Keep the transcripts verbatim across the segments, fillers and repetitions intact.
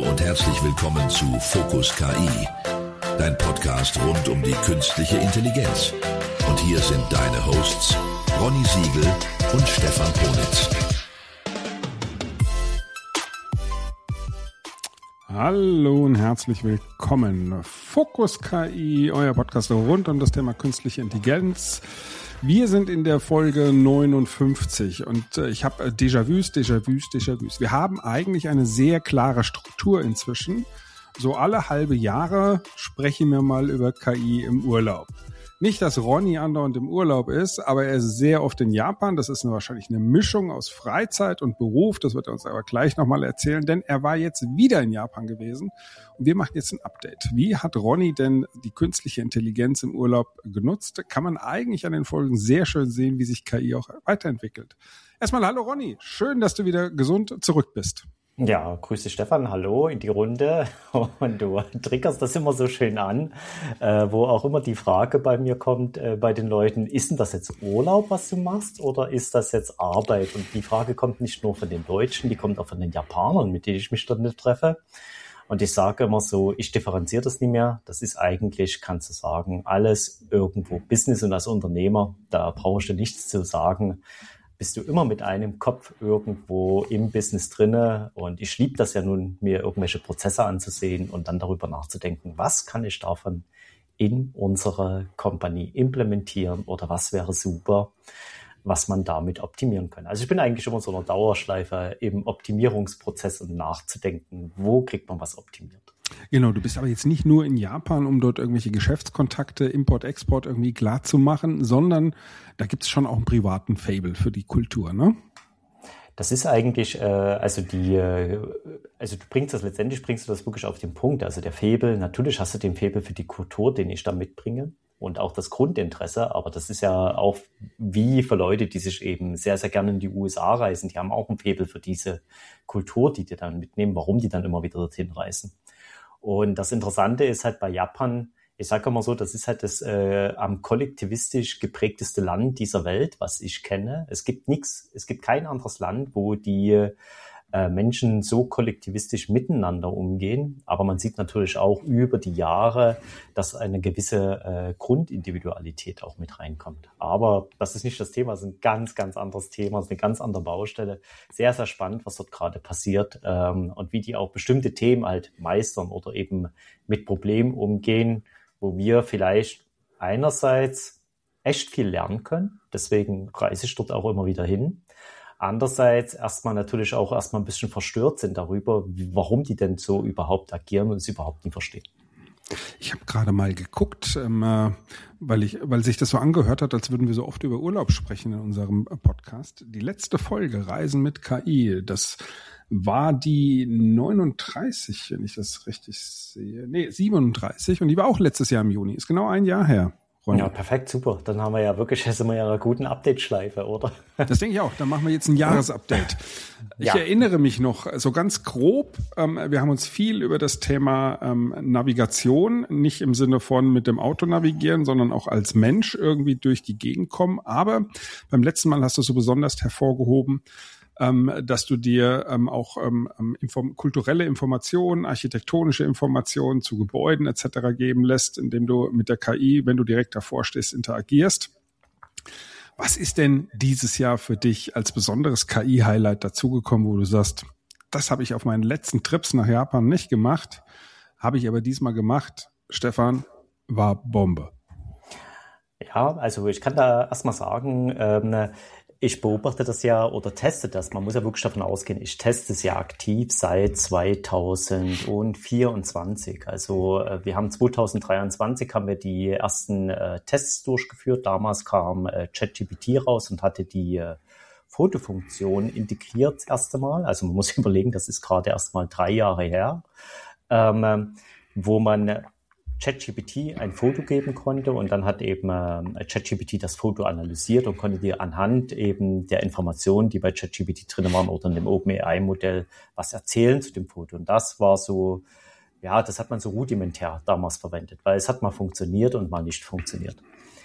und herzlich willkommen zu Fokus K I, dein Podcast rund um die künstliche Intelligenz. Und hier sind deine Hosts Ronny Siegel und Stefan Ponitz. Hallo und herzlich willkommen. Fokus K I, euer Podcast rund um das Thema künstliche Intelligenz. Wir sind in der Folge neunundfünfzig und äh, ich habe äh, Déjà-vus, Déjà-vus, Déjà-vus. Wir haben eigentlich eine sehr klare Struktur inzwischen. So alle halbe Jahre sprechen wir mal über K I im Urlaub. Nicht, dass Ronny andauernd im Urlaub ist, aber er ist sehr oft in Japan. Das ist eine, wahrscheinlich eine Mischung aus Freizeit und Beruf. Das wird er uns aber gleich nochmal erzählen, denn er war jetzt wieder in Japan gewesen. Und wir machen jetzt ein Update. Wie hat Ronny denn die künstliche Intelligenz im Urlaub genutzt? Kann man eigentlich an den Folgen sehr schön sehen, wie sich K I auch weiterentwickelt. Erstmal hallo Ronny, schön, dass du wieder gesund zurück bist. Ja, grüße Stefan, hallo in die Runde und du triggerst das immer so schön an, äh, wo auch immer die Frage bei mir kommt, äh, bei den Leuten, ist denn das jetzt Urlaub, was du machst oder ist das jetzt Arbeit? Und die Frage kommt nicht nur von den Deutschen, die kommt auch von den Japanern, mit denen ich mich dort nicht treffe. Und ich sage immer so, ich differenziere das nicht mehr, das ist eigentlich, kannst du sagen, alles irgendwo Business und als Unternehmer, da brauchst du nichts zu sagen, bist du immer mit einem Kopf irgendwo im Business drinne. Und ich liebe das ja nun, mir irgendwelche Prozesse anzusehen und dann darüber nachzudenken, was kann ich davon in unsere Company implementieren oder was wäre super, was man damit optimieren kann. Also ich bin eigentlich immer so eine Dauerschleife im Optimierungsprozess und nachzudenken, wo kriegt man was optimiert. Genau, du bist aber jetzt nicht nur in Japan, um dort irgendwelche Geschäftskontakte, Import, Export irgendwie klar zu machen, sondern da gibt es schon auch einen privaten Faible für die Kultur, ne? Das ist eigentlich, äh, also die, äh, also du bringst das letztendlich, bringst du das wirklich auf den Punkt. Also der Faible, natürlich hast du den Faible für die Kultur, den ich da mitbringe und auch das Grundinteresse, aber das ist ja auch wie für Leute, die sich eben sehr, sehr gerne in die U S A reisen, die haben auch einen Faible für diese Kultur, die die dann mitnehmen, warum die dann immer wieder dorthin reisen. Und das Interessante ist halt bei Japan, ich sage immer so, das ist halt das äh, am kollektivistisch geprägteste Land dieser Welt, was ich kenne. Es gibt nichts, es gibt kein anderes Land, wo die äh, Menschen so kollektivistisch miteinander umgehen. Aber man sieht natürlich auch über die Jahre, dass eine gewisse äh, Grundindividualität auch mit reinkommt. Aber das ist nicht das Thema, das ist ein ganz, ganz anderes Thema, das ist eine ganz andere Baustelle. Sehr, sehr spannend, was dort gerade passiert ähm, und wie die auch bestimmte Themen halt meistern oder eben mit Problemen umgehen, wo wir vielleicht einerseits echt viel lernen können. Deswegen reise ich dort auch immer wieder hin. Andererseits erstmal natürlich auch erstmal ein bisschen verstört sind darüber, warum die denn so überhaupt agieren und es überhaupt nicht verstehen. Ich habe gerade mal geguckt, ähm, weil ich, weil sich das so angehört hat, als würden wir so oft über Urlaub sprechen in unserem Podcast. Die letzte Folge Reisen mit K I, das war die neununddreißig, wenn ich das richtig sehe. Nee, siebenunddreißig und die war auch letztes Jahr im Juni. Ist genau ein Jahr her. Ronny. Ja, perfekt, super. Dann haben wir ja wirklich, sind wir ja in einer guten Update-Schleife, oder? Das denke ich auch. Dann machen wir jetzt ein Jahresupdate. Ich ja. erinnere mich noch so ganz grob, ähm, wir haben uns viel über das Thema ähm, Navigation, nicht im Sinne von mit dem Auto navigieren, sondern auch als Mensch irgendwie durch die Gegend kommen. Aber beim letzten Mal hast du so besonders hervorgehoben, ähm, dass du dir ähm, auch ähm, inform- kulturelle Informationen, architektonische Informationen zu Gebäuden et cetera geben lässt, indem du mit der K I, wenn du direkt davor stehst, interagierst. Was ist denn dieses Jahr für dich als besonderes K I-Highlight dazugekommen, wo du sagst, das habe ich auf meinen letzten Trips nach Japan nicht gemacht, habe ich aber diesmal gemacht. Stefan, war Bombe. Ja, also ich kann da erstmal sagen, ähm, ich beobachte das ja oder teste das. Man muss ja wirklich davon ausgehen, ich teste es ja aktiv seit zweitausendvierundzwanzig. Also äh, wir haben zweitausenddreiundzwanzig haben wir die ersten äh, Tests durchgeführt. Damals kam äh, ChatGPT raus und hatte die äh, Fotofunktion integriert das erste Mal. Also man muss überlegen, das ist gerade erst mal drei Jahre her, ähm, wo man ChatGPT ein Foto geben konnte und dann hat eben äh, ChatGPT das Foto analysiert und konnte dir anhand eben der Informationen, die bei ChatGPT drin waren oder in dem OpenAI-Modell was erzählen zu dem Foto. Und das war so, ja, das hat man so rudimentär damals verwendet, weil es hat mal funktioniert und mal nicht funktioniert.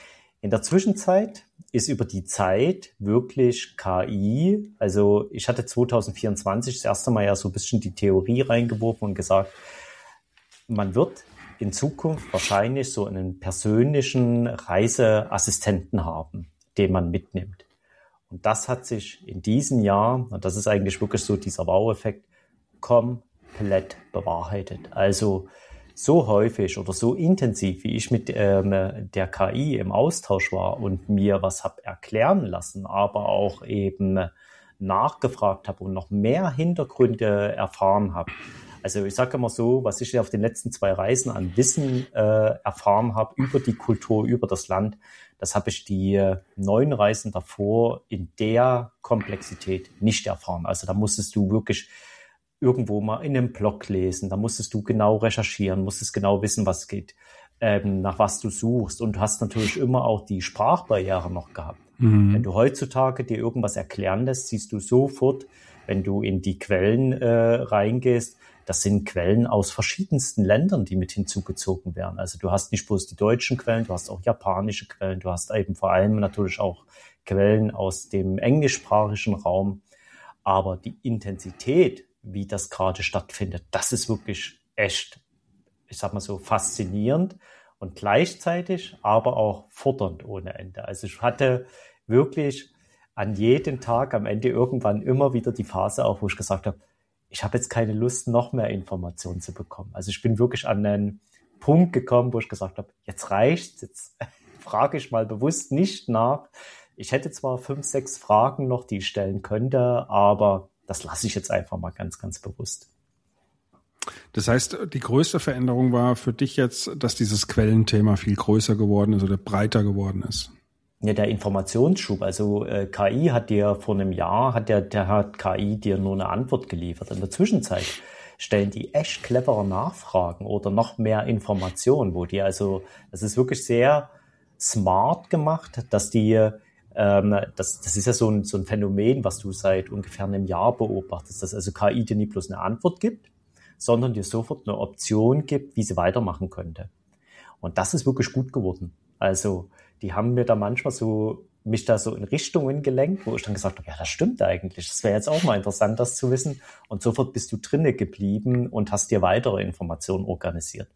In der Zwischenzeit ist über die Zeit wirklich K I, also ich hatte zwanzig vierundzwanzig das erste Mal ja so ein bisschen die Theorie reingeworfen und gesagt, man wird in Zukunft wahrscheinlich so einen persönlichen Reiseassistenten haben, den man mitnimmt. Und das hat sich in diesem Jahr, und das ist eigentlich wirklich so dieser Wow-Effekt, komplett bewahrheitet. Also so häufig oder so intensiv, wie ich mit ähm, der K I im Austausch war und mir was habe erklären lassen, aber auch eben nachgefragt habe und noch mehr Hintergründe erfahren habe. Also ich sage immer so, was ich auf den letzten zwei Reisen an Wissen äh, erfahren habe über die Kultur, über das Land, das habe ich die äh, neun Reisen davor in der Komplexität nicht erfahren. Also da musstest du wirklich irgendwo mal in einem Blog lesen, da musstest du genau recherchieren, musstest genau wissen, was geht, ähm, nach was du suchst. Und du hast natürlich immer auch die Sprachbarriere noch gehabt. Mhm. Wenn du heutzutage dir irgendwas erklären lässt, siehst du sofort, wenn du in die Quellen äh, reingehst, das sind Quellen aus verschiedensten Ländern, die mit hinzugezogen werden. Also du hast nicht bloß die deutschen Quellen, du hast auch japanische Quellen, du hast eben vor allem natürlich auch Quellen aus dem englischsprachigen Raum. Aber die Intensität, wie das gerade stattfindet, das ist wirklich echt, ich sag mal so, faszinierend und gleichzeitig aber auch fordernd ohne Ende. Also ich hatte wirklich an jedem Tag am Ende irgendwann immer wieder die Phase auch, wo ich gesagt habe, ich habe jetzt keine Lust, noch mehr Informationen zu bekommen. Also ich bin wirklich an einen Punkt gekommen, wo ich gesagt habe, jetzt reicht's, jetzt frage ich mal bewusst nicht nach. Ich hätte zwar fünf, sechs Fragen noch, die ich stellen könnte, aber das lasse ich jetzt einfach mal ganz, ganz bewusst. Das heißt, die größte Veränderung war für dich jetzt, dass dieses Quellenthema viel größer geworden ist oder breiter geworden ist? Ja, der Informationsschub. Also äh, K I hat dir vor einem Jahr, hat der, der hat K I dir nur eine Antwort geliefert. In der Zwischenzeit stellen die echt clevere Nachfragen oder noch mehr Informationen, wo die also, das ist wirklich sehr smart gemacht, dass die Ähm, das, das ist ja so ein, so ein Phänomen, was du seit ungefähr einem Jahr beobachtest, dass also K I dir nicht bloß eine Antwort gibt, sondern dir sofort eine Option gibt, wie sie weitermachen könnte. Und das ist wirklich gut geworden. Also die haben mir da manchmal so, mich da so in Richtungen gelenkt, wo ich dann gesagt habe, ja, das stimmt eigentlich. Das wäre jetzt auch mal interessant, das zu wissen. Und sofort bist du drinne geblieben und hast dir weitere Informationen organisiert.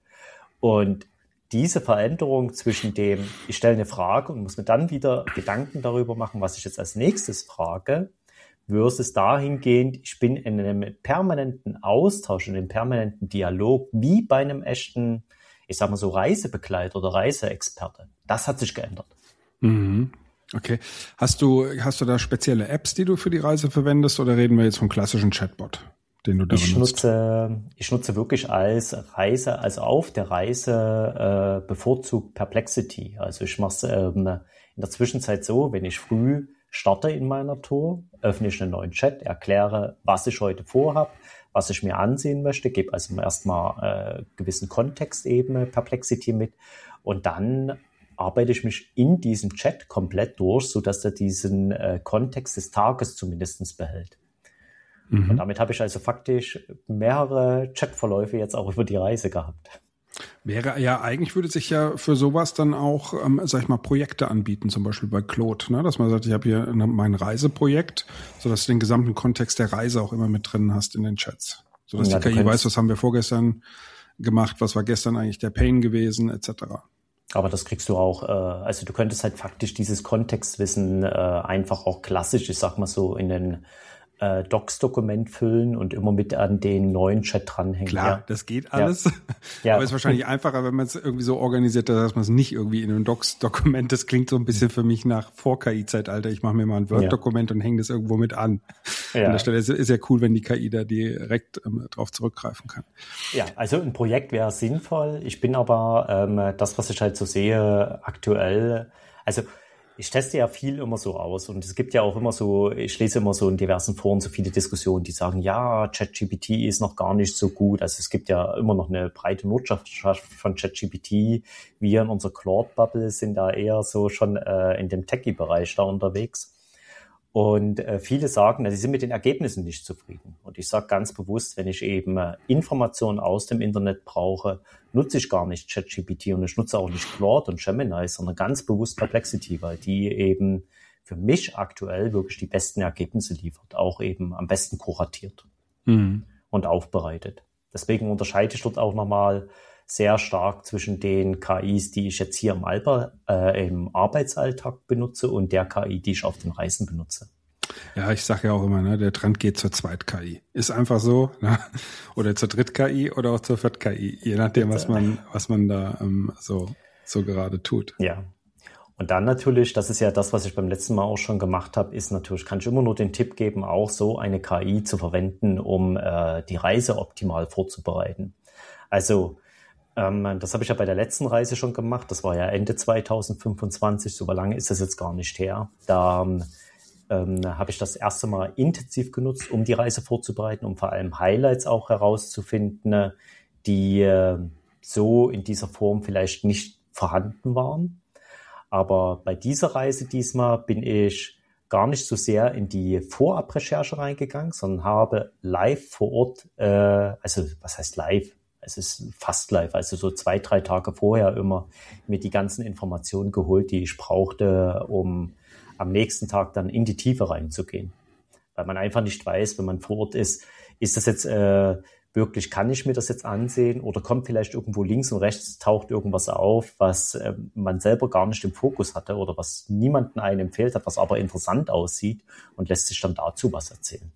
Und diese Veränderung zwischen dem, ich stelle eine Frage und muss mir dann wieder Gedanken darüber machen, was ich jetzt als nächstes frage, versus dahingehend, ich bin in einem permanenten Austausch, in einem permanenten Dialog, wie bei einem echten, ich sag mal so, Reisebegleiter oder Reiseexperte. Das hat sich geändert. Mhm. Okay. Hast du, hast du da spezielle Apps, die du für die Reise verwendest, oder reden wir jetzt vom klassischen Chatbot, den du da ich benutzt? Nutze, ich nutze wirklich als Reise, also auf der Reise äh, bevorzugt Perplexity. Also ich mache es ähm, in der Zwischenzeit so, wenn ich früh starte in meiner Tour, öffne ich einen neuen Chat, erkläre, was ich heute vorhabe, was ich mir ansehen möchte, gebe also erstmal äh, gewissen Kontextebene Perplexity mit und dann arbeite ich mich in diesem Chat komplett durch, sodass er diesen äh, Kontext des Tages zumindest behält. Mhm. Und damit habe ich also faktisch mehrere Chatverläufe jetzt auch über die Reise gehabt. Wäre ja, eigentlich würde sich ja für sowas dann auch, ähm, sag ich mal, Projekte anbieten, zum Beispiel bei Claude, ne? Dass man sagt, ich habe hier mein Reiseprojekt, sodass du den gesamten Kontext der Reise auch immer mit drin hast in den Chats. Sodass ja, die K I weiß, was haben wir vorgestern gemacht, was war gestern eigentlich der Pain gewesen, et cetera. Aber das kriegst du auch, äh, also du könntest halt faktisch dieses Kontextwissen äh, einfach auch klassisch, ich sag mal so, in den äh, Docs-Dokument füllen und immer mit an den neuen Chat dranhängen. Klar, ja. Das geht alles. Ja. Ja. Aber es ist wahrscheinlich einfacher, wenn man es irgendwie so organisiert, dass man es nicht irgendwie in einem Docs-Dokument, das klingt so ein bisschen für mich nach Vor-K I-Zeitalter. Ich mache mir mal ein Word-Dokument ja. und hänge das irgendwo mit an. Ja. An der Stelle ist es ja cool, wenn die K I da direkt ähm, drauf zurückgreifen kann. Ja, also ein Projekt wäre sinnvoll. Ich bin aber, ähm, das, was ich halt so sehe, aktuell, also ich teste ja viel immer so aus und es gibt ja auch immer so, ich lese immer so in diversen Foren so viele Diskussionen, die sagen, ja, ChatGPT ist noch gar nicht so gut. Also es gibt ja immer noch eine breite Nutzschaft von ChatGPT. Wir in unserer Claude-Bubble sind da eher so schon äh, in dem Techie-Bereich da unterwegs. Und äh, viele sagen, na, sie sind mit den Ergebnissen nicht zufrieden. Und ich sage ganz bewusst, wenn ich eben äh, Informationen aus dem Internet brauche, nutze ich gar nicht ChatGPT und ich nutze auch nicht Claude und Gemini, sondern ganz bewusst Perplexity, weil die eben für mich aktuell wirklich die besten Ergebnisse liefert, auch eben am besten kuratiert mhm. und aufbereitet. Deswegen unterscheide ich dort auch nochmal sehr stark zwischen den K Is, die ich jetzt hier im, Alber, äh, im Arbeitsalltag benutze und der K I, die ich auf den Reisen benutze. Ja, ich sage ja auch immer, ne, der Trend geht zur Zweit-K I. Ist einfach so, ne? Oder zur Dritt-K I oder auch zur Viert-K I, je nachdem, was man, was man da ähm, so, so gerade tut. Ja. Und dann natürlich, das ist ja das, was ich beim letzten Mal auch schon gemacht habe, ist natürlich, kann ich immer nur den Tipp geben, auch so eine K I zu verwenden, um äh, die Reise optimal vorzubereiten. Also ähm, das habe ich ja bei der letzten Reise schon gemacht. Das war ja Ende zwanzig fünfundzwanzig, so lange ist das jetzt gar nicht her. Da ähm, habe ich das erste Mal intensiv genutzt, um die Reise vorzubereiten, um vor allem Highlights auch herauszufinden, die äh, so in dieser Form vielleicht nicht vorhanden waren. Aber bei dieser Reise diesmal bin ich gar nicht so sehr in die Vorabrecherche reingegangen, sondern habe live vor Ort, äh, also was heißt live? Es ist fast live, also so zwei, drei Tage vorher immer mir die ganzen Informationen geholt, die ich brauchte, um am nächsten Tag dann in die Tiefe reinzugehen. Weil man einfach nicht weiß, wenn man vor Ort ist, ist das jetzt äh, wirklich, kann ich mir das jetzt ansehen oder kommt vielleicht irgendwo links und rechts, taucht irgendwas auf, was äh, man selber gar nicht im Fokus hatte oder was niemandem einem empfiehlt hat, was aber interessant aussieht und lässt sich dann dazu was erzählen.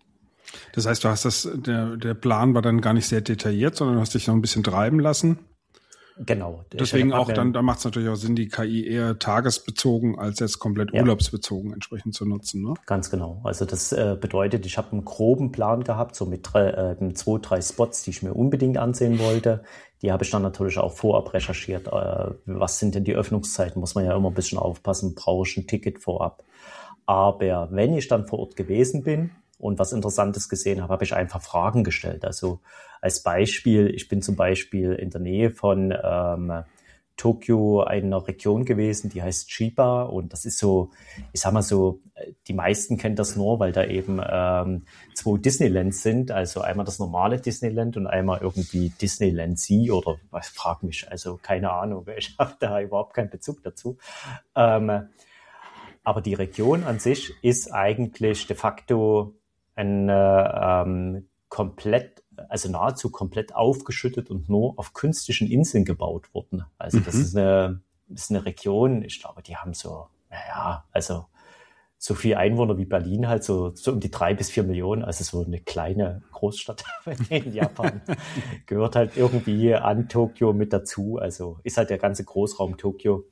Das heißt, du hast das, der, der Plan war dann gar nicht sehr detailliert, sondern du hast dich noch ein bisschen treiben lassen. Genau. Deswegen auch dann, da macht es natürlich auch Sinn, die K I eher tagesbezogen als jetzt komplett ja. urlaubsbezogen entsprechend zu nutzen, ne? Ganz genau. Also das äh, bedeutet, ich habe einen groben Plan gehabt, so mit drei, äh, zwei, drei Spots, die ich mir unbedingt ansehen wollte. Die habe ich dann natürlich auch vorab recherchiert. Äh, was sind denn die Öffnungszeiten? Muss man ja immer ein bisschen aufpassen, brauche ich ein Ticket vorab. Aber wenn ich dann vor Ort gewesen bin und was Interessantes gesehen habe, habe ich einfach Fragen gestellt. Also als Beispiel, ich bin zum Beispiel in der Nähe von ähm, Tokio einer Region gewesen, die heißt Chiba und das ist so, ich sag mal so, die meisten kennen das nur, weil da eben ähm, zwei Disneylands sind, also einmal das normale Disneyland und einmal irgendwie Disneyland Sea oder was, frag mich, also keine Ahnung, ich habe da überhaupt keinen Bezug dazu. Ähm, aber die Region an sich ist eigentlich de facto ein ähm, komplett, also nahezu komplett aufgeschüttet und nur auf künstlichen Inseln gebaut worden. Also mhm. das ist eine, das ist eine Region, ich glaube, die haben so, naja, also so viel Einwohner wie Berlin halt, so, so um die drei bis vier Millionen, also so eine kleine Großstadt in Japan. Gehört halt irgendwie an Tokio mit dazu, also ist halt der ganze Großraum Tokio.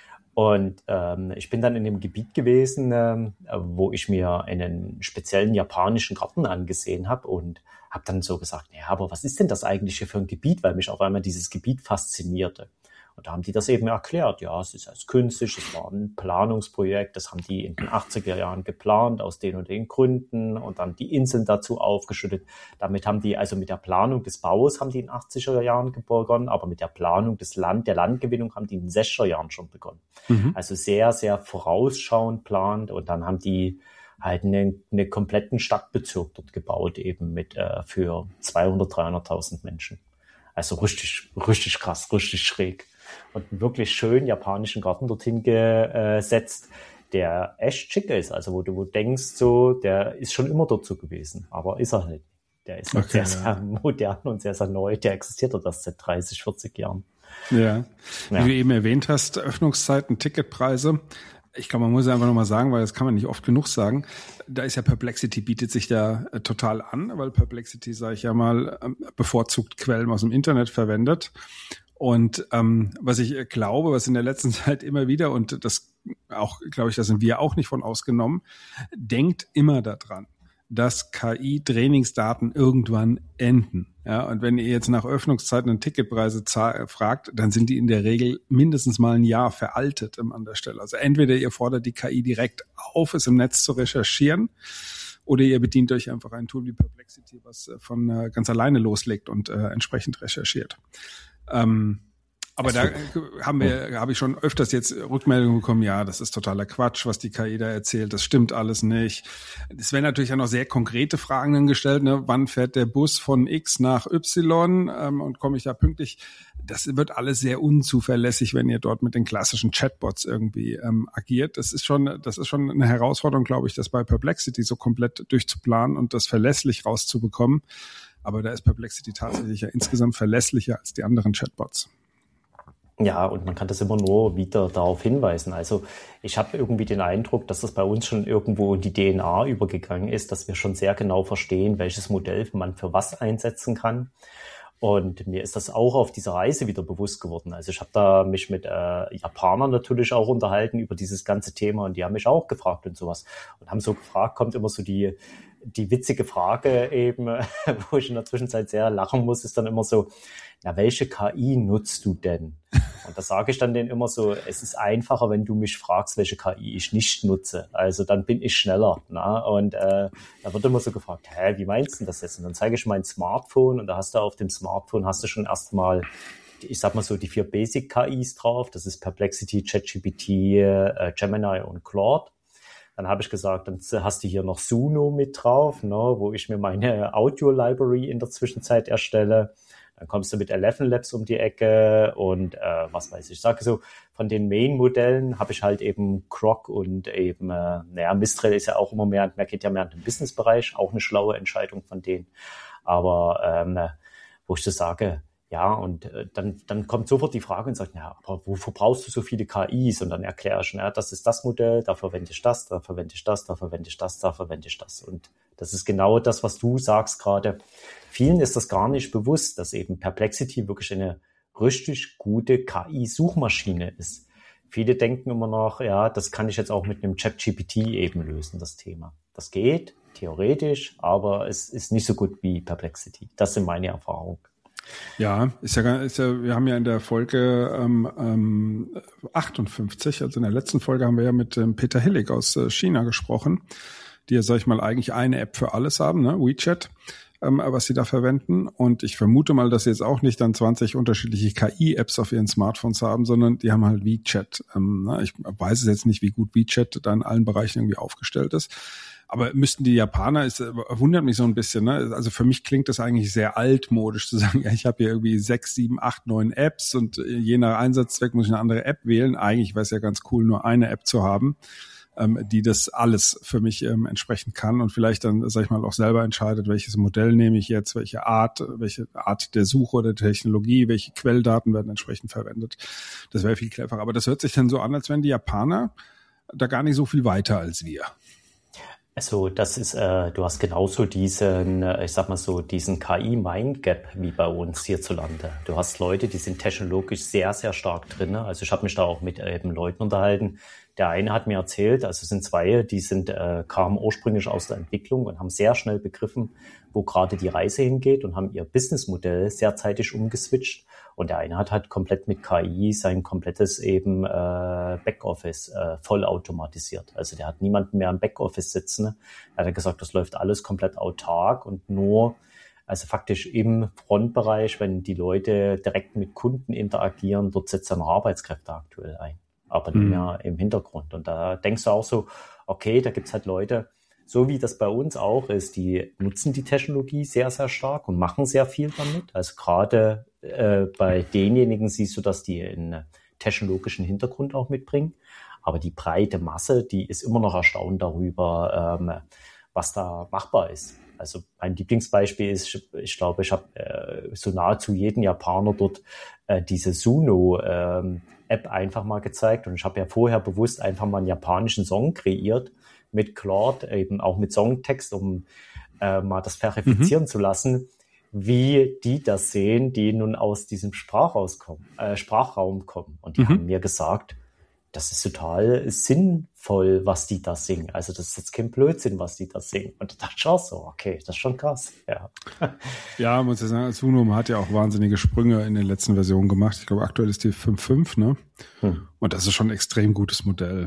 Und ähm, ich bin dann in dem Gebiet gewesen, ähm, wo ich mir einen speziellen japanischen Garten angesehen habe und habe dann so gesagt, ja, aber was ist denn das eigentlich hier für ein Gebiet, weil mich auf einmal dieses Gebiet faszinierte. Und da haben die das eben erklärt, ja, es ist als künstlich, es war ein Planungsprojekt, das haben die in den achtziger Jahren geplant, aus den und den Gründen und dann die Inseln dazu aufgeschüttet. Damit haben die, also mit der Planung des Baus haben die in den achtziger Jahren begonnen, aber mit der Planung des Land, der Landgewinnung haben die in den sechziger Jahren schon begonnen. Mhm. Also sehr, sehr vorausschauend plant und dann haben die halt einen, einen kompletten Stadtbezirk dort gebaut, eben mit äh, für zweihundert, dreihunderttausend Menschen. Also richtig, richtig krass, richtig schräg. Und einen wirklich schönen japanischen Garten dorthin gesetzt, der echt schick ist. Also wo du denkst, so, der ist schon immer dort so gewesen. Aber ist er nicht. Der ist okay, sehr, ja. sehr modern und sehr, sehr neu. Der existiert dort erst seit dreißig, vierzig Jahren. Ja. Wie ja. du eben erwähnt hast, Öffnungszeiten, Ticketpreise. Ich glaube, man muss einfach nochmal sagen, weil das kann man nicht oft genug sagen. Da ist ja Perplexity, bietet sich da äh, total an, weil Perplexity, sage ich ja mal, äh, bevorzugt Quellen aus dem Internet verwendet. Und ähm, was ich äh, glaube, was in der letzten Zeit immer wieder, und das auch, glaube ich, da sind wir auch nicht von ausgenommen, denkt immer daran, dass K I-Trainingsdaten irgendwann enden. Ja, und wenn ihr jetzt nach Öffnungszeiten und Ticketpreise za- fragt, dann sind die in der Regel mindestens mal ein Jahr veraltet an der Stelle. Also entweder ihr fordert die K I direkt auf, es im Netz zu recherchieren, oder ihr bedient euch einfach ein Tool wie Perplexity, was von äh, ganz alleine loslegt und äh, entsprechend recherchiert. Ähm, Aber da haben wir, habe ich schon öfters jetzt Rückmeldungen bekommen, ja, das ist totaler Quatsch, was die K I da erzählt, das stimmt alles nicht. Es werden natürlich auch noch sehr konkrete Fragen dann gestellt, ne? Wann fährt der Bus von X nach Y ähm, und komme ich da pünktlich? Das wird alles sehr unzuverlässig, wenn ihr dort mit den klassischen Chatbots irgendwie ähm, agiert. Das ist schon, das ist schon eine Herausforderung, glaube ich, das bei Perplexity so komplett durchzuplanen und das verlässlich rauszubekommen. Aber da ist Perplexity tatsächlich ja insgesamt verlässlicher als die anderen Chatbots. Ja, und man kann das immer nur wieder darauf hinweisen. Also ich habe irgendwie den Eindruck, dass das bei uns schon irgendwo in die D N A übergegangen ist, dass wir schon sehr genau verstehen, welches Modell man für was einsetzen kann. Und mir ist das auch auf dieser Reise wieder bewusst geworden. Also ich habe da mich mit äh, Japanern natürlich auch unterhalten über dieses ganze Thema und die haben mich auch gefragt und sowas. Und haben so gefragt, kommt immer so die die witzige Frage eben, wo ich in der Zwischenzeit sehr lachen muss, ist dann immer so, na, welche K I nutzt du denn? Und da sage ich dann denen immer so, es ist einfacher, wenn du mich fragst, welche K I ich nicht nutze. Also dann bin ich schneller. Na? Und äh, da wird immer so gefragt, hä, wie meinst du das jetzt? Und dann zeige ich mein Smartphone und da hast du auf dem Smartphone hast du schon erstmal, ich sag mal so, die vier Basic-K Is drauf. Das ist Perplexity, ChatGPT, äh, Gemini und Claude. Dann habe ich gesagt, dann hast du hier noch Suno mit drauf, ne, wo ich mir meine Audio-Library in der Zwischenzeit erstelle. Dann kommst du mit elf Labs um die Ecke und äh, was weiß ich. Ich sage so, von den Main-Modellen habe ich halt eben Grok und eben, äh, naja, Mistral ist ja auch immer mehr, mehr geht ja mehr in den Business-Bereich, auch eine schlaue Entscheidung von denen. Aber ähm, wo ich so sage, ja, und äh, dann, dann kommt sofort die Frage und sagt, ja, aber wofür brauchst du so viele K Is? Und dann erkläre ich, ja, das ist das Modell, da verwende ich das, da verwende ich das, da verwende ich das, da verwende ich das. Und das ist genau das, was du sagst gerade. Vielen ist das gar nicht bewusst, dass eben Perplexity wirklich eine richtig gute K I-Suchmaschine ist. Viele denken immer noch, ja, das kann ich jetzt auch mit einem ChatGPT eben lösen, das Thema. Das geht, theoretisch, aber es ist nicht so gut wie Perplexity. Das sind meine Erfahrungen. Ja, ist ja, ist ja, wir haben ja in der Folge ähm, ähm, achtundfünfzig, also in der letzten Folge haben wir ja mit ähm, Peter Hillig aus äh, China gesprochen, die ja, sag ich mal, eigentlich eine App für alles haben, ne, WeChat, ähm, was sie da verwenden. Und ich vermute mal, dass sie jetzt auch nicht dann zwanzig unterschiedliche K I-Apps auf ihren Smartphones haben, sondern die haben halt WeChat. Ähm, ne? Ich weiß es jetzt nicht, wie gut WeChat da in allen Bereichen irgendwie aufgestellt ist. Aber müssten die Japaner, es wundert mich so ein bisschen, ne? Also für mich klingt das eigentlich sehr altmodisch zu sagen, ja, ich habe hier irgendwie sechs, sieben, acht, neun Apps und je nach Einsatzzweck muss ich eine andere App wählen. Eigentlich wäre es ja ganz cool, nur eine App zu haben, ähm, die das alles für mich ähm, entsprechend kann und vielleicht dann, sag ich mal, auch selber entscheidet, welches Modell nehme ich jetzt, welche Art, welche Art der Suche oder der Technologie, welche Quelldaten werden entsprechend verwendet. Das wäre viel cleverer. Aber das hört sich dann so an, als wären die Japaner da gar nicht so viel weiter als wir. Also das ist, äh, du hast genauso diesen, äh, ich sag mal so, diesen K I-Mindgap wie bei uns hierzulande. Du hast Leute, die sind technologisch sehr, sehr stark drin. Also ich habe mich da auch mit äh, eben Leuten unterhalten. Der eine hat mir erzählt, also es sind zwei, die sind äh, kamen ursprünglich aus der Entwicklung und haben sehr schnell begriffen, wo gerade die Reise hingeht und haben ihr Businessmodell sehr zeitig umgeswitcht. Und der eine hat halt komplett mit K I sein komplettes eben äh, Backoffice äh, vollautomatisiert. Also der hat niemanden mehr im Backoffice sitzen. Er hat gesagt, das läuft alles komplett autark und nur, also faktisch im Frontbereich, wenn die Leute direkt mit Kunden interagieren, dort setzt er noch Arbeitskräfte aktuell ein, aber nicht mehr im Hintergrund. Und da denkst du auch so, okay, da gibt's halt Leute, so wie das bei uns auch ist, die nutzen die Technologie sehr, sehr stark und machen sehr viel damit. Also gerade äh, bei denjenigen siehst du, dass die einen technologischen Hintergrund auch mitbringen. Aber die breite Masse, die ist immer noch erstaunt darüber, ähm, was da machbar ist. Also mein Lieblingsbeispiel ist, ich, ich glaube, ich habe äh, so nahezu jeden Japaner dort äh, diese Suno ähm, App einfach mal gezeigt. Und ich habe ja vorher bewusst einfach mal einen japanischen Song kreiert mit Claude, eben auch mit Songtext, um äh, mal das verifizieren mhm. zu lassen, wie die das sehen, die nun aus diesem Sprachraum kommen, äh, Sprachraum kommen. Und die mhm. haben mir gesagt, das ist total sinnvoll, was die da singen. Also das ist jetzt kein Blödsinn, was die da singen. Und da dachte ich auch so, okay, das ist schon krass. Ja, ja, muss ich sagen, Suno hat ja auch wahnsinnige Sprünge in den letzten Versionen gemacht. Ich glaube, aktuell ist die fünf Punkt fünf, ne? Hm. Und das ist schon ein extrem gutes Modell.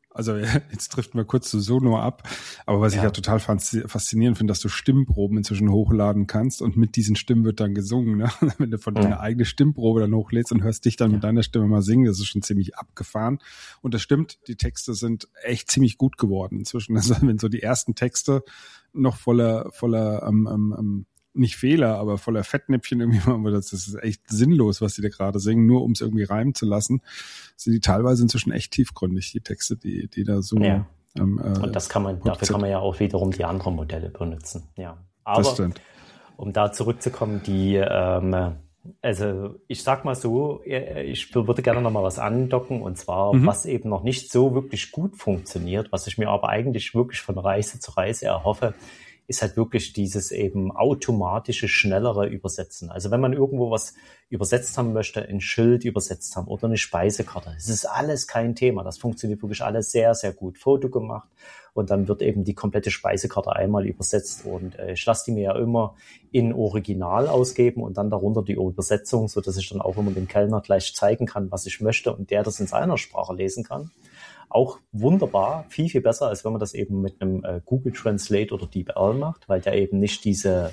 Also jetzt trifft man kurz zu Sono ab, aber was ja. ich ja total faszinierend finde, dass du Stimmproben inzwischen hochladen kannst und mit diesen Stimmen wird dann gesungen. Ne? Wenn du von ja. deiner eigenen Stimmprobe dann hochlädst und hörst dich dann ja. mit deiner Stimme mal singen, das ist schon ziemlich abgefahren. Und das stimmt, die Texte sind echt ziemlich gut geworden inzwischen. Also wenn so die ersten Texte noch voller, voller ähm, ähm, nicht Fehler, aber voller Fettnäpfchen irgendwie, aber das ist echt sinnlos, was die da gerade singen, nur um es irgendwie reimen zu lassen, sind die teilweise inzwischen echt tiefgründig, die Texte, die, die da so. Ja. Ähm, äh, und das kann man, dafür kann man ja auch wiederum die anderen Modelle benutzen. Ja. Aber um da zurückzukommen, die, ähm, also ich sag mal so, ich würde gerne noch mal was andocken, und zwar, mhm. was eben noch nicht so wirklich gut funktioniert, was ich mir aber eigentlich wirklich von Reise zu Reise erhoffe, ist halt wirklich dieses eben automatische, schnellere Übersetzen. Also wenn man irgendwo was übersetzt haben möchte, ein Schild übersetzt haben oder eine Speisekarte, das ist alles kein Thema. Das funktioniert wirklich alles sehr, sehr gut. Foto gemacht und dann wird eben die komplette Speisekarte einmal übersetzt, und äh, ich lasse die mir ja immer in Original ausgeben und dann darunter die Übersetzung, so dass ich dann auch immer dem Kellner gleich zeigen kann, was ich möchte, und der das in seiner Sprache lesen kann. Auch wunderbar, viel, viel besser, als wenn man das eben mit einem äh, Google Translate oder DeepL macht, weil der eben nicht diese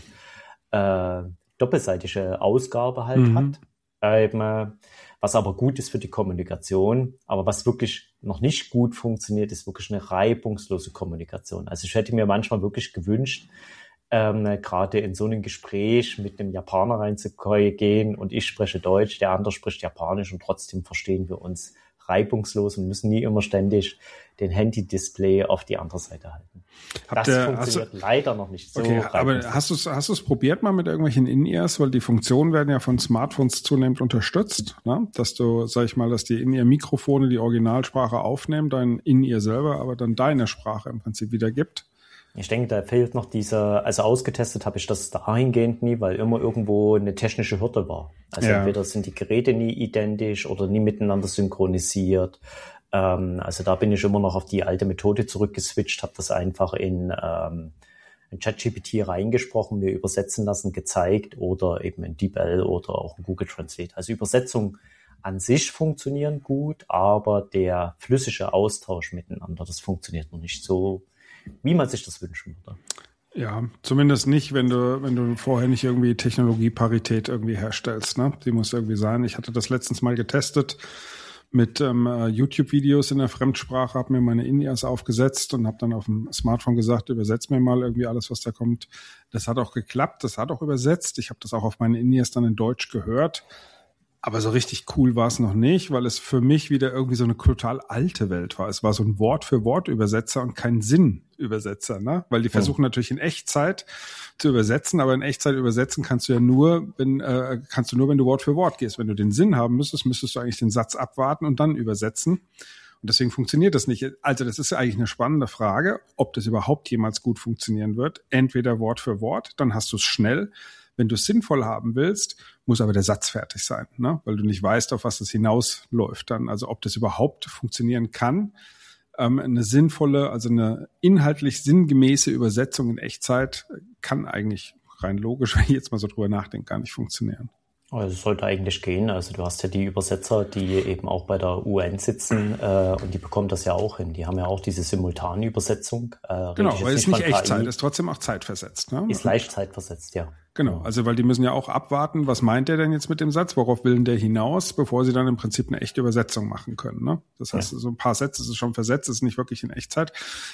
äh, doppelseitige Ausgabe halt mhm. hat. Ähm, äh, was aber gut ist für die Kommunikation. Aber was wirklich noch nicht gut funktioniert, ist wirklich eine reibungslose Kommunikation. Also ich hätte mir manchmal wirklich gewünscht, ähm, gerade in so einem Gespräch mit einem Japaner reinzugehen und ich spreche Deutsch, der andere spricht Japanisch und trotzdem verstehen wir uns reibungslos und müssen nie immer ständig den Handy-Display auf die andere Seite halten. Habt das ihr, funktioniert du, leider noch nicht so. Okay, aber hast du es hast du's probiert mal mit irgendwelchen In-Ears, weil die Funktionen werden ja von Smartphones zunehmend unterstützt, ne? Dass du, sag ich mal, dass die In-Ear-Mikrofone die Originalsprache aufnehmen, dein In-Ear selber, aber dann deine Sprache im Prinzip wiedergibt. Ich denke, da fehlt noch dieser, also ausgetestet habe ich das dahingehend nie, weil immer irgendwo eine technische Hürde war. Also ja. entweder sind die Geräte nie identisch oder nie miteinander synchronisiert. Ähm, also da bin ich immer noch auf die alte Methode zurückgeswitcht, habe das einfach in, ähm, in ChatGPT reingesprochen, mir übersetzen lassen, gezeigt, oder eben in DeepL oder auch in Google Translate. Also Übersetzung an sich funktionieren gut, aber der flüssige Austausch miteinander, das funktioniert noch nicht so, wie man sich das wünschen würde. Ja, zumindest nicht, wenn du, wenn du vorher nicht irgendwie Technologieparität irgendwie herstellst, ne? Die muss irgendwie sein. Ich hatte das letztens mal getestet mit ähm, YouTube-Videos in der Fremdsprache, habe mir meine In-Ears aufgesetzt und habe dann auf dem Smartphone gesagt, übersetz mir mal irgendwie alles, was da kommt. Das hat auch geklappt, das hat auch übersetzt. Ich habe das auch auf meine In-Ears dann in Deutsch gehört. Aber so richtig cool war es noch nicht, weil es für mich wieder irgendwie so eine total alte Welt war. Es war so ein Wort-für-Wort-Übersetzer und kein Sinn-Übersetzer, ne? Weil die versuchen ja. natürlich in Echtzeit zu übersetzen, aber in Echtzeit übersetzen kannst du ja nur, wenn äh, kannst du nur, wenn du Wort für Wort gehst. Wenn du den Sinn haben müsstest, müsstest du eigentlich den Satz abwarten und dann übersetzen. Und deswegen funktioniert das nicht. Also das ist eigentlich eine spannende Frage, ob das überhaupt jemals gut funktionieren wird. Entweder Wort für Wort, dann hast du es schnell. Wenn du es sinnvoll haben willst, muss aber der Satz fertig sein, ne? Weil du nicht weißt, auf was das hinausläuft dann. Also ob das überhaupt funktionieren kann. Ähm, eine sinnvolle, also eine inhaltlich sinngemäße Übersetzung in Echtzeit kann eigentlich rein logisch, wenn ich jetzt mal so drüber nachdenke, gar nicht funktionieren. Also es sollte eigentlich gehen. Also du hast ja die Übersetzer, die eben auch bei der U N sitzen äh, und die bekommen das ja auch hin. Die haben ja auch diese Simultanübersetzung. Äh, genau, weil es ist nicht Echtzeit, ist trotzdem auch zeitversetzt. Ne? Ist leicht zeitversetzt, ja. Genau, also weil die müssen ja auch abwarten, was meint der denn jetzt mit dem Satz, worauf will denn der hinaus, bevor sie dann im Prinzip eine echte Übersetzung machen können. Ne? Das heißt, ja. so ein paar Sätze ist schon versetzt, ist nicht wirklich in Echtzeit.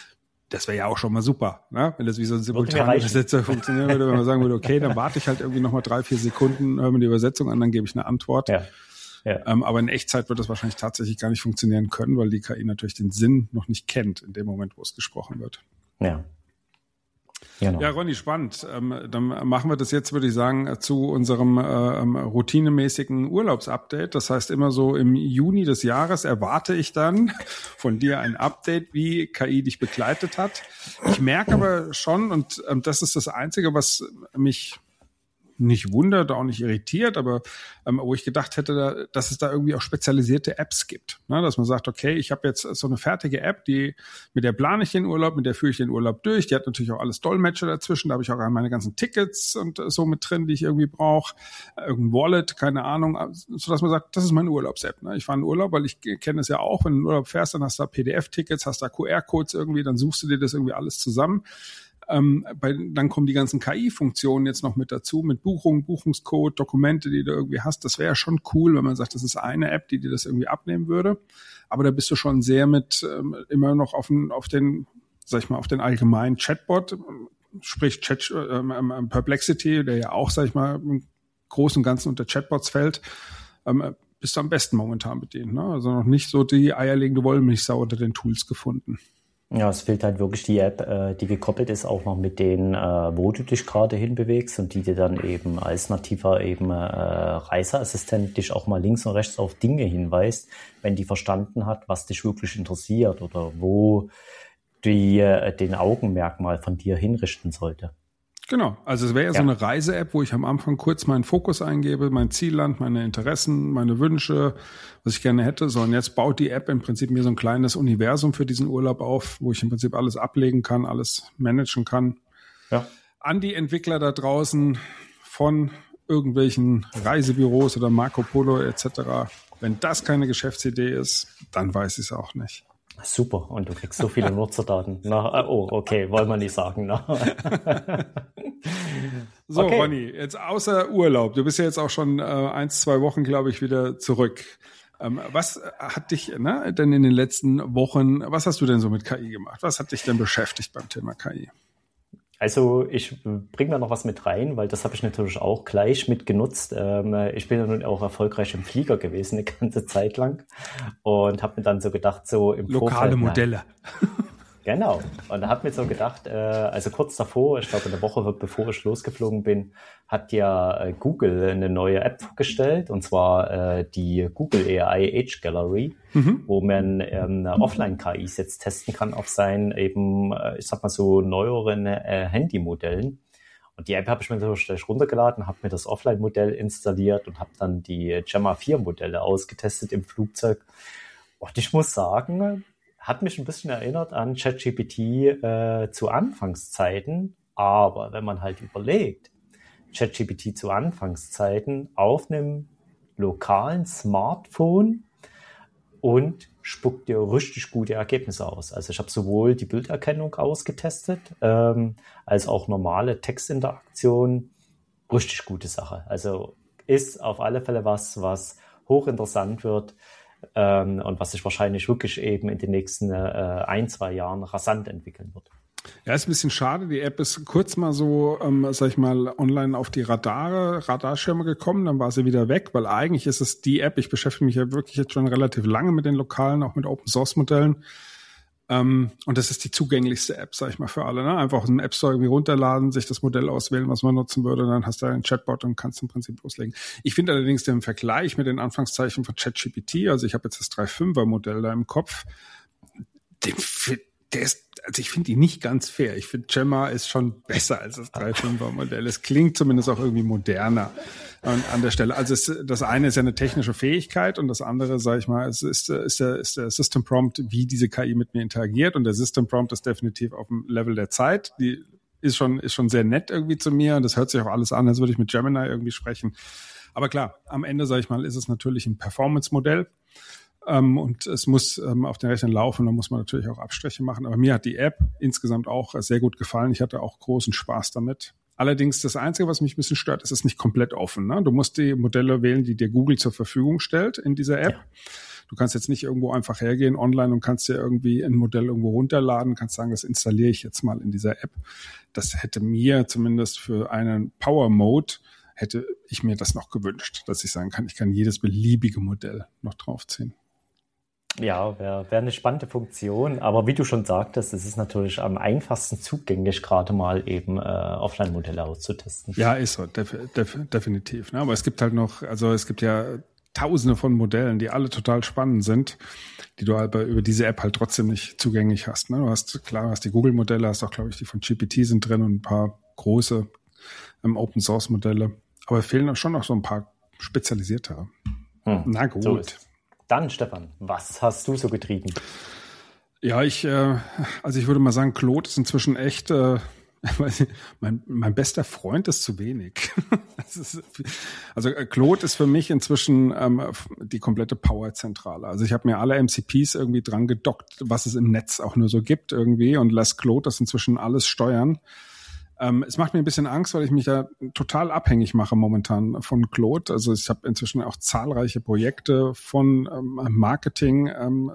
Das wäre ja auch schon mal super, ne? Wenn das wie so ein Simultanübersetzer funktionieren würde, wenn man sagen würde, okay, dann warte ich halt irgendwie nochmal drei, vier Sekunden, höre mir die Übersetzung an, dann gebe ich eine Antwort. Ja. Ja. Ähm, aber in Echtzeit wird das wahrscheinlich tatsächlich gar nicht funktionieren können, weil die K I natürlich den Sinn noch nicht kennt in dem Moment, wo es gesprochen wird. Ja. Genau. Ja, Ronny, spannend. Ähm, dann machen wir das jetzt, würde ich sagen, zu unserem äh, routinemäßigen Urlaubsupdate. Das heißt, immer so im Juni des Jahres erwarte ich dann von dir ein Update, wie K I dich begleitet hat. Ich merke aber schon, und ähm, das ist das Einzige, was mich nicht wundert, auch nicht irritiert, aber ähm, wo ich gedacht hätte, dass es da irgendwie auch spezialisierte Apps gibt. Ne? Dass man sagt, okay, ich habe jetzt so eine fertige App, die mit der plane ich den Urlaub, mit der führe ich den Urlaub durch. Die hat natürlich auch alles Dolmetscher dazwischen. Da habe ich auch meine ganzen Tickets und so mit drin, die ich irgendwie brauche. Irgendein Wallet, keine Ahnung, sodass man sagt, das ist meine Urlaubs-App. Ne? Ich fahre in Urlaub, weil ich kenne es ja auch, wenn du in Urlaub fährst, dann hast du da P D F-Tickets, hast da Q R-Codes irgendwie, dann suchst du dir das irgendwie alles zusammen. Ähm, bei, dann kommen die ganzen K I-Funktionen jetzt noch mit dazu, mit Buchung, Buchungscode, Dokumente, die du irgendwie hast. Das wäre ja schon cool, wenn man sagt, das ist eine App, die dir das irgendwie abnehmen würde. Aber da bist du schon sehr mit ähm, immer noch auf den, auf den, sag ich mal, auf den allgemeinen Chatbot, sprich Chat, ähm, Perplexity, der ja auch, sag ich mal, im Großen und Ganzen unter Chatbots fällt, ähm, bist du am besten momentan bedient. Ne? Also noch nicht so die eierlegende Wollmilchsau unter den Tools gefunden. Ja, es fehlt halt wirklich die App, äh, die gekoppelt ist auch noch mit denen, äh, wo du dich gerade hinbewegst und die dir dann eben als nativer eben äh, Reiseassistent dich auch mal links und rechts auf Dinge hinweist, wenn die verstanden hat, was dich wirklich interessiert oder wo die äh, den Augenmerkmal von dir hinrichten sollte. Genau, also es wäre ja, ja so eine Reise-App, wo ich am Anfang kurz meinen Fokus eingebe, mein Zielland, meine Interessen, meine Wünsche, was ich gerne hätte. So, und jetzt baut die App im Prinzip mir so ein kleines Universum für diesen Urlaub auf, wo ich im Prinzip alles ablegen kann, alles managen kann. Ja. An die Entwickler da draußen von irgendwelchen Reisebüros oder Marco Polo et cetera. Wenn das keine Geschäftsidee ist, dann weiß ich es auch nicht. Super, und du kriegst so viele Nutzerdaten. Na, oh, okay, wollen wir nicht sagen. Ne? So, okay. Ronny, jetzt außer Urlaub, du bist ja jetzt auch schon äh, eins, zwei Wochen, glaube ich, wieder zurück. Ähm, was hat dich ne, denn in den letzten Wochen, was hast du denn so mit K I gemacht? Was hat dich denn beschäftigt beim Thema K I? Also ich bringe da noch was mit rein, weil das habe ich natürlich auch gleich mit genutzt. Ähm, ich bin ja nun auch erfolgreich im Flieger gewesen, eine ganze Zeit lang, und habe mir dann so gedacht, so im Lokale Vorfeld... Lokale Modelle. Genau. Und da hat mir so gedacht, äh, also kurz davor, ich glaube eine Woche bevor ich losgeflogen bin, hat ja äh, Google eine neue App vorgestellt, und zwar äh, die Google A I Age Gallery, mhm. wo man ähm, Offline-K Is jetzt testen kann auf seinen eben, äh, ich sag mal so, neueren äh, Handymodellen. Und die App habe ich mir natürlich runtergeladen, habe mir das Offline-Modell installiert und habe dann die Gemma vier Modelle ausgetestet im Flugzeug. Und ich muss sagen, hat mich ein bisschen erinnert an ChatGPT äh, zu Anfangszeiten. Aber wenn man halt überlegt, ChatGPT zu Anfangszeiten auf einem lokalen Smartphone und spuckt dir richtig gute Ergebnisse aus. Also ich habe sowohl die Bilderkennung ausgetestet, ähm, als auch normale Textinteraktion. Richtig gute Sache. Also ist auf alle Fälle was, was hochinteressant wird, Ähm, und was sich wahrscheinlich wirklich eben in den nächsten äh, ein, zwei Jahren rasant entwickeln wird. Ja, ist ein bisschen schade. Die App ist kurz mal so, ähm, sag ich mal, online auf die Radare, Radarschirme gekommen, dann war sie wieder weg, weil eigentlich ist es die App, ich beschäftige mich ja wirklich jetzt schon relativ lange mit den Lokalen, auch mit Open-Source-Modellen. Ähm, und das ist die zugänglichste App, sag ich mal, für alle. Ne? Einfach aus dem App Store irgendwie runterladen, sich das Modell auswählen, was man nutzen würde, und dann hast du einen Chatbot und kannst im Prinzip loslegen. Ich finde allerdings den Vergleich mit den Anfangszeichen von ChatGPT, also ich habe jetzt das drei Komma fünfer Modell da im Kopf, den, der ist, also ich finde die nicht ganz fair. Ich finde, Gemma ist schon besser als das drei Komma fünfer Modell. Es klingt zumindest auch irgendwie moderner an, an der Stelle. Also es, das eine ist ja eine technische Fähigkeit und das andere, sage ich mal, es ist, ist, der, ist der System Prompt, wie diese K I mit mir interagiert, und der System Prompt ist definitiv auf dem Level der Zeit. Die ist schon, ist schon sehr nett irgendwie zu mir, und das hört sich auch alles an, als würde ich mit Gemini irgendwie sprechen. Aber klar, am Ende, sage ich mal, ist es natürlich ein Performance-Modell. Um, und es muss um, auf den Rechnern laufen, da muss man natürlich auch Abstriche machen. Aber mir hat die App insgesamt auch sehr gut gefallen. Ich hatte auch großen Spaß damit. Allerdings das Einzige, was mich ein bisschen stört, ist, es ist nicht komplett offen. Ne? Du musst die Modelle wählen, die dir Google zur Verfügung stellt in dieser App. Ja. Du kannst jetzt nicht irgendwo einfach hergehen online und kannst dir irgendwie ein Modell irgendwo runterladen, kannst sagen, das installiere ich jetzt mal in dieser App. Das hätte mir zumindest für einen Power Mode, hätte ich mir das noch gewünscht, dass ich sagen kann, ich kann jedes beliebige Modell noch draufziehen. Ja, wäre wär eine spannende Funktion, aber wie du schon sagtest, es ist natürlich am einfachsten zugänglich, gerade mal eben äh, Offline-Modelle auszutesten. Ja, ist so, def- def- definitiv. Ne? Aber es gibt halt noch, also es gibt ja tausende von Modellen, die alle total spannend sind, die du aber über diese App halt trotzdem nicht zugänglich hast. Ne? Du hast, klar, hast die Google-Modelle, hast auch, glaube ich, die von G P T sind drin und ein paar große ähm, Open-Source-Modelle. aber fehlen schon noch so ein paar spezialisiertere. Hm, Na gut. So Dann, Stefan, was hast du so getrieben? Ja, ich, äh, also ich würde mal sagen, Claude ist inzwischen echt, äh, mein, mein bester Freund ist zu wenig. Das ist, also Claude ist für mich inzwischen ähm, die komplette Powerzentrale. Also ich habe mir alle M C Ps irgendwie dran gedockt, was es im Netz auch nur so gibt irgendwie und lass Claude das inzwischen alles steuern. Ähm, es macht mir ein bisschen Angst, weil ich mich ja total abhängig mache momentan von Claude. Also ich habe inzwischen auch zahlreiche Projekte von ähm, Marketing, ähm,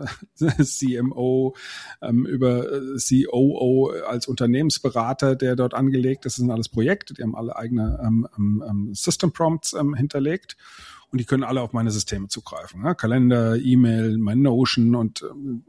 C M O, ähm, über äh, C O O als Unternehmensberater, der dort angelegt ist. Das sind alles Projekte, die haben alle eigene ähm, ähm, System Prompts ähm, hinterlegt. Und die können alle auf meine Systeme zugreifen. Ne? Kalender, E-Mail, mein Notion und ähm,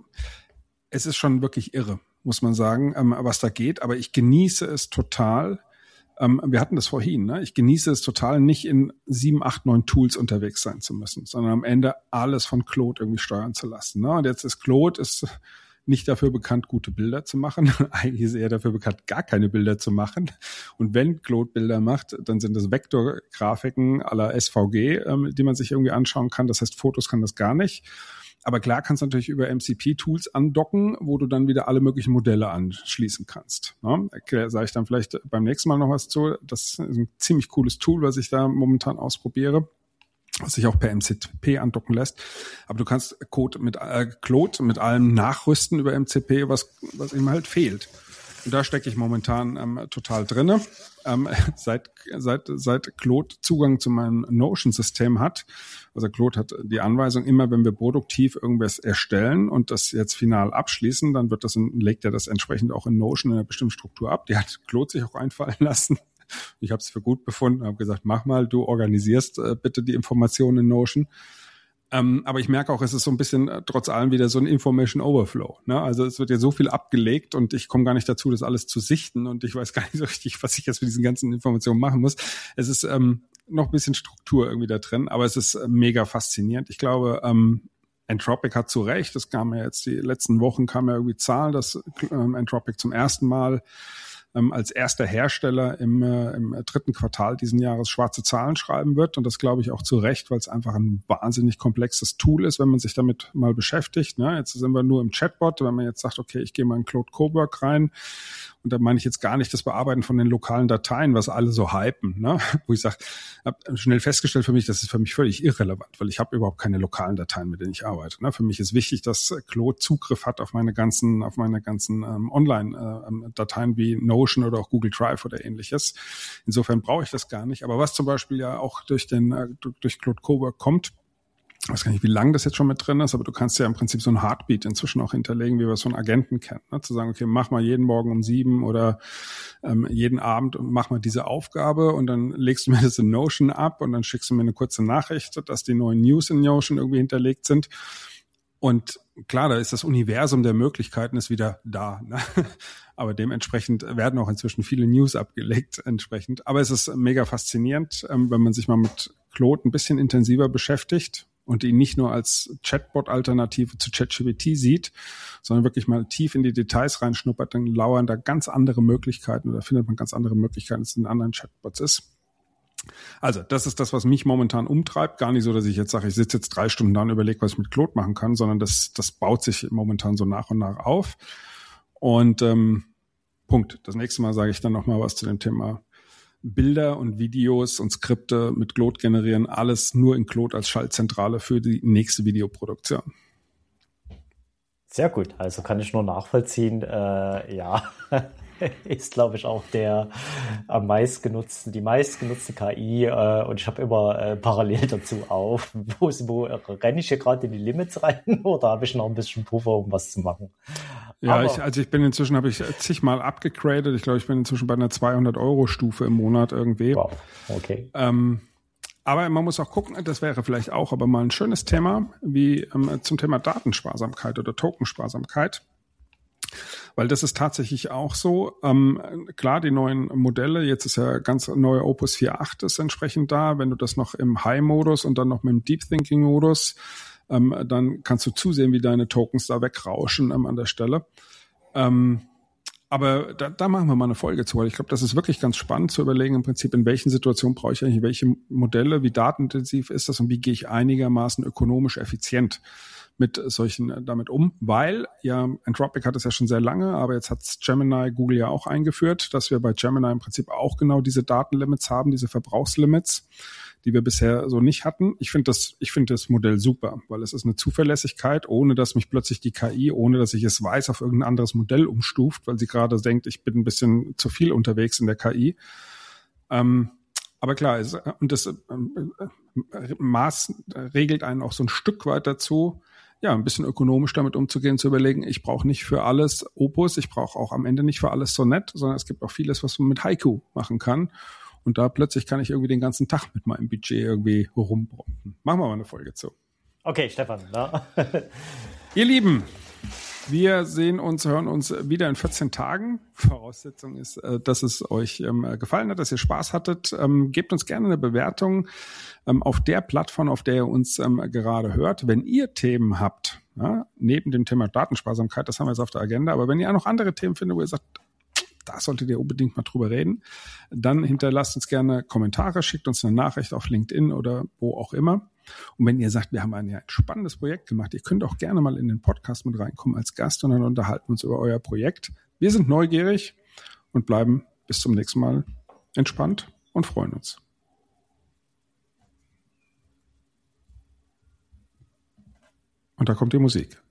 es ist schon wirklich irre, muss man sagen, ähm, was da geht. Aber ich genieße es total. Ähm, wir hatten das vorhin, ne? Ich genieße es total, nicht in sieben, acht, neun Tools unterwegs sein zu müssen, sondern am Ende alles von Claude irgendwie steuern zu lassen. Ne? Und jetzt ist Claude ist nicht dafür bekannt, gute Bilder zu machen. Eigentlich ist er eher dafür bekannt, gar keine Bilder zu machen. Und wenn Claude Bilder macht, dann sind das Vektorgrafiken à la S V G, ähm, die man sich irgendwie anschauen kann. Das heißt, Fotos kann das gar nicht. Aber klar kannst du natürlich über M C P-Tools andocken, wo du dann wieder alle möglichen Modelle anschließen kannst. Ne? Da sage ich dann vielleicht beim nächsten Mal noch was zu. Das ist ein ziemlich cooles Tool, was ich da momentan ausprobiere, was sich auch per M C P andocken lässt. Aber du kannst Code mit äh, Claude mit allem nachrüsten über M C P, was was ihm halt fehlt. Und da stecke ich momentan ähm, total drinne. Ähm, seit seit seit Claude Zugang zu meinem Notion-System hat, also Claude hat die Anweisung, immer wenn wir produktiv irgendwas erstellen und das jetzt final abschließen, dann wird das in, legt er das entsprechend auch in Notion in einer bestimmten Struktur ab. Die hat Claude sich auch einfallen lassen. Ich habe es für gut befunden, habe gesagt, mach mal, du organisierst äh, bitte die Informationen in Notion. Ähm, aber ich merke auch, es ist so ein bisschen äh, trotz allem wieder so ein Information Overflow. Ne? Also es wird ja so viel abgelegt und ich komme gar nicht dazu, das alles zu sichten und ich weiß gar nicht so richtig, was ich jetzt mit diesen ganzen Informationen machen muss. Es ist ähm, noch ein bisschen Struktur irgendwie da drin, aber es ist äh, mega faszinierend. Ich glaube, ähm, Anthropic hat zu Recht, das kam ja jetzt die letzten Wochen, kam ja irgendwie Zahlen, dass ähm, Anthropic zum ersten Mal ähm, als erster Hersteller im, äh, im dritten Quartal diesen Jahres schwarze Zahlen schreiben wird. Und das glaube ich auch zu Recht, weil es einfach ein wahnsinnig komplexes Tool ist, wenn man sich damit mal beschäftigt. Ne? Jetzt sind wir nur im Chatbot. Wenn man jetzt sagt, okay, ich gehe mal in Claude Cowork rein, und da meine ich jetzt gar nicht das Bearbeiten von den lokalen Dateien, was alle so hypen, ne? Wo ich sage, habe schnell festgestellt für mich, das ist für mich völlig irrelevant, weil ich habe überhaupt keine lokalen Dateien, mit denen ich arbeite. Ne? Für mich ist wichtig, dass Claude Zugriff hat auf meine ganzen, auf meine ganzen ähm, Online-Dateien äh, wie Notion oder auch Google Drive oder ähnliches. Insofern brauche ich das gar nicht. Aber was zum Beispiel ja auch durch den äh, durch Claude Cowork kommt, ich weiß gar nicht, wie lange das jetzt schon mit drin ist, aber du kannst ja im Prinzip so ein Heartbeat inzwischen auch hinterlegen, wie wir es von Agenten kennen. Ne? Zu sagen, okay, mach mal jeden Morgen um sieben oder ähm, jeden Abend und mach mal diese Aufgabe und dann legst du mir das in Notion ab und dann schickst du mir eine kurze Nachricht, dass die neuen News in Notion irgendwie hinterlegt sind. Und klar, da ist das Universum der Möglichkeiten ist wieder da. Ne? Aber dementsprechend werden auch inzwischen viele News abgelegt entsprechend. Aber es ist mega faszinierend, ähm, wenn man sich mal mit Claude ein bisschen intensiver beschäftigt und ihn nicht nur als Chatbot-Alternative zu ChatGPT sieht, sondern wirklich mal tief in die Details reinschnuppert, dann lauern da ganz andere Möglichkeiten oder findet man ganz andere Möglichkeiten, als es in anderen Chatbots ist. Also das ist das, was mich momentan umtreibt. Gar nicht so, dass ich jetzt sage, ich sitze jetzt drei Stunden da und überlege, was ich mit Claude machen kann, sondern das, das baut sich momentan so nach und nach auf. Und ähm, Punkt. Das nächste Mal sage ich dann nochmal was zu dem Thema Bilder und Videos und Skripte mit Claude generieren, alles nur in Claude als Schaltzentrale für die nächste Videoproduktion. Sehr gut, also kann ich nur nachvollziehen, äh, ja, ist glaube ich auch der am meist genutzten, die meistgenutzte K I äh, und ich habe immer äh, parallel dazu auf, wo, wo renne ich hier gerade in die Limits rein oder habe ich noch ein bisschen Puffer, um was zu machen? Ja, ich, also ich bin inzwischen, habe ich zigmal abgegradet. Ich glaube, ich bin inzwischen bei einer zweihundert-Euro-Stufe im Monat irgendwie. Wow, okay. Ähm, aber man muss auch gucken, das wäre vielleicht auch aber mal ein schönes Thema, wie ähm, zum Thema Datensparsamkeit oder Tokensparsamkeit. Weil das ist tatsächlich auch so. Ähm, klar, die neuen Modelle, jetzt ist ja ganz neuer Opus vier Punkt acht ist entsprechend da. Wenn du das noch im High-Modus und dann noch mit dem Deep Thinking-Modus, ähm, dann kannst du zusehen, wie deine Tokens da wegrauschen ähm, an der Stelle. Ähm, Aber da, da machen wir mal eine Folge zu, weil ich glaube, das ist wirklich ganz spannend zu überlegen, im Prinzip, in welchen Situationen brauche ich eigentlich welche Modelle, wie datenintensiv ist das und wie gehe ich einigermaßen ökonomisch effizient mit solchen damit um, weil ja Anthropic hat es ja schon sehr lange, aber jetzt hat Gemini, Google ja auch eingeführt, dass wir bei Gemini im Prinzip auch genau diese Datenlimits haben, diese Verbrauchslimits, die wir bisher so nicht hatten. Ich finde das, ich finde das Modell super, weil es ist eine Zuverlässigkeit, ohne dass mich plötzlich die K I, ohne dass ich es weiß, auf irgendein anderes Modell umstuft, weil sie gerade denkt, ich bin ein bisschen zu viel unterwegs in der K I. Ähm, aber klar, es, und das ähm, Maß regelt einen auch so ein Stück weit dazu, ja, ein bisschen ökonomisch damit umzugehen, zu überlegen, ich brauche nicht für alles Opus, ich brauche auch am Ende nicht für alles Sonnet, sondern es gibt auch vieles, was man mit Haiku machen kann. Und da plötzlich kann ich irgendwie den ganzen Tag mit meinem Budget irgendwie rumbrummen. Machen wir mal eine Folge zu. Okay, Stefan. Na? Ihr Lieben, wir sehen uns, hören uns wieder in vierzehn Tagen. Voraussetzung ist, dass es euch gefallen hat, dass ihr Spaß hattet. Gebt uns gerne eine Bewertung auf der Plattform, auf der ihr uns gerade hört. Wenn ihr Themen habt, ja, neben dem Thema Datensparsamkeit, das haben wir jetzt auf der Agenda, aber wenn ihr auch noch andere Themen findet, wo ihr sagt, da solltet ihr unbedingt mal drüber reden, dann hinterlasst uns gerne Kommentare, schickt uns eine Nachricht auf LinkedIn oder wo auch immer. Und wenn ihr sagt, wir haben ein, ja, ein spannendes Projekt gemacht, ihr könnt auch gerne mal in den Podcast mit reinkommen als Gast und dann unterhalten wir uns über euer Projekt. Wir sind neugierig und bleiben bis zum nächsten Mal entspannt und freuen uns. Und da kommt die Musik.